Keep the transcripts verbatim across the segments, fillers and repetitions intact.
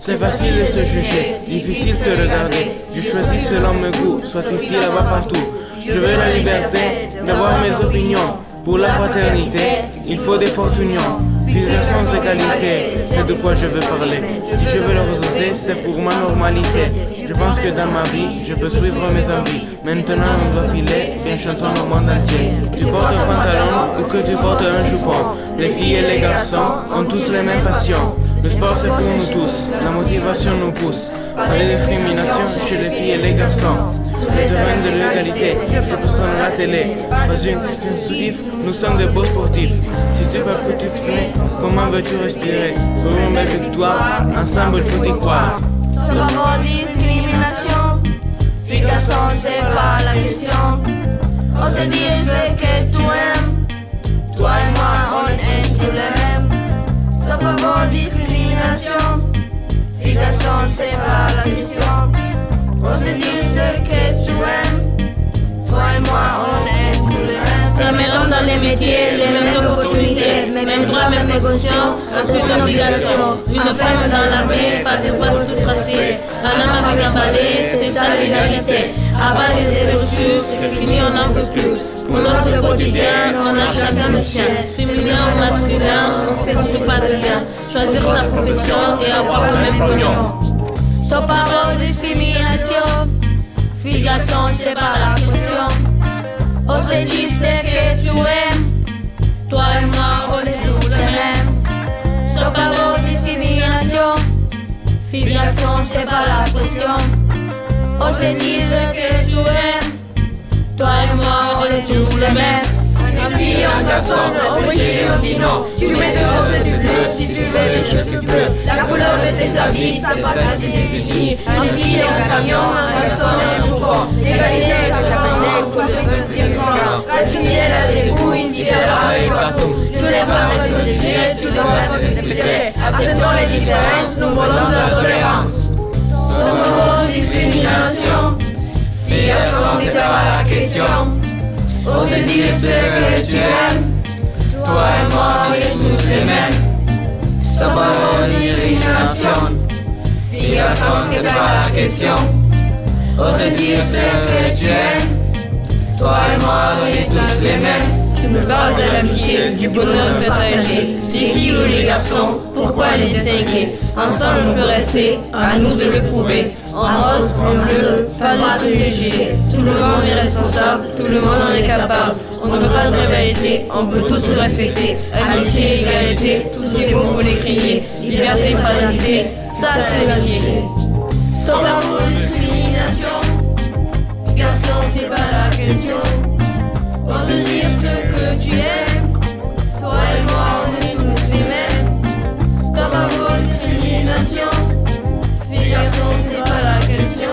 C'est facile de se juger, difficile de se regarder. Je choisis selon mes goûts, soit ici, là-bas, partout. Je veux la liberté d'avoir mes opinions. Pour la fraternité, il faut des fortes unions. Vivre sans égalité, c'est de quoi je veux parler. Si je veux le résoudre, c'est pour ma normalité. Je pense que dans ma vie, je peux suivre mes envies. Maintenant on doit filer, bien chantons au monde entier. Tu portes un pantalon ou que tu portes un jupon, les filles et les garçons ont tous les mêmes passions. Le sport c'est pour nous tous, la motivation nous pousse. Pas de discrimination chez les filles et les garçons. Le domaine de l'égalité, je peux à la télé. Pas une question positive, nous sommes des beaux sportifs. Si tu peux plus t'exprimer, comment veux-tu respirer? Pour une belle victoire, ensemble il faut y croire. Stop à discrimination. Fille garçon, c'est pas la question. On se dit ce que tu aimes. Toi et moi, on est tous les mêmes. Stop à discrimination. Fille garçon, c'est pas la question. On se dit ce que tu aimes. Toi et moi, on est tous les mêmes. La même homme dans les métiers, les mêmes opportunités, mêmes droits, mêmes négociations, aucune obligation. Une femme dans l'armée, pas de voile tout tracé. Un homme avec un balai, c'est ça l'inégalité. Abat les reçus, c'est fini, on n'en veut plus. Pour notre quotidien, on a chacun le sien. Féminin ou masculin, on fait toujours pas de lien. Choisir sa profession et avoir le même pognon. Stop à discrimination. Fille garçon, c'est pas la question. On se dit ce que tu aimes. Toi et moi, on est tous les mêmes. Stop à discrimination. Fille garçon, c'est pas la question. On se dit ce que tu aimes. Toi et moi, on est tous les mêmes. Un fille, un garçon, obligé, on dit non. Tu mets de rose et du bleu, si tu veux des choses tu peux. La couleur de tes habits, ça passe à tes défis. Une fille, un camion, un garçon et un bouton. L'égalité, ça s'appelle pour le bien grand. La similaire, elle est debout, différente et partout. Tous les parents et tous les jeux, tout devrait se respecter. Acceptons les différences, nous volons de la tolérance. Sans discrimination, fille, garçon, c'est pas la question. Ose dire ce que tu aimes. Toi et moi, on est tous les mêmes. Stop à discrimination. Fille garçon, c'est pas la question. Ose dire ce que tu aimes. Toi et moi, on est tous les mêmes. Tu me parles de l'amitié, du bonheur partagé. Les filles ou les garçons, pourquoi les distinguer? Ensemble on peut rester, à nous de le prouver. En rose, en bleu, pas de préjugés. Tout le monde est responsable, tout le monde en est capable. On ne veut pas de rivalité, on peut tous se respecter. Amitié, égalité, tous ces mots faut les crier. Liberté, fraternité, ça c'est l'amitié. Stop à discrimination. Garçon, c'est pas la question. Ose dire ce que tu aimes. Toi et moi, on est tous les mêmes. Stop à vos discriminations. Fille, garçon, c'est pas la question.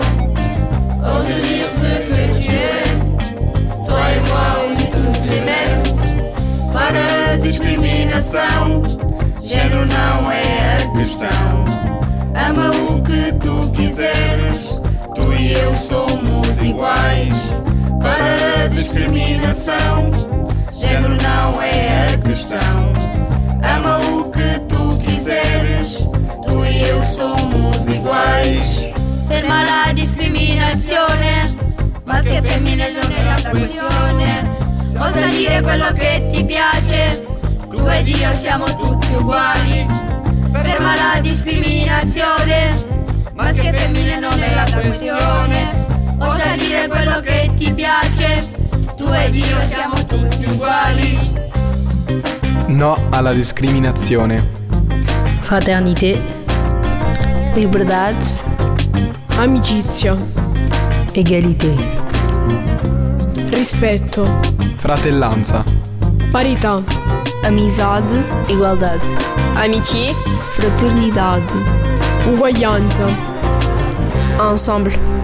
Ose dire ce que tu aimes. Toi et moi, on est tous les mêmes. Para discriminação. Gênero não é a questão. Ama o que tu quiseres. Tu e eu somos iguais. Para discriminação, gênero não é a questão. Ama o que tu quiseres, tu e eu somos iguais. Ferma la discriminazione, maschio e femmine sono la questione. Osa dire quello che ti piace, tu ed io siamo tutti uguali. Ferma la discriminazione, maschio e femmine non è la questione. Osa dire quello che ti piace, tu ed io siamo tutti uguali. No alla discriminazione. Fraternité. Liberdade. Amicizia. Égalité. Rispetto. Fratellanza. Parità. Amizade. Igualdade. Amitié. Fraternidade. Uguaglianza. Ensemble.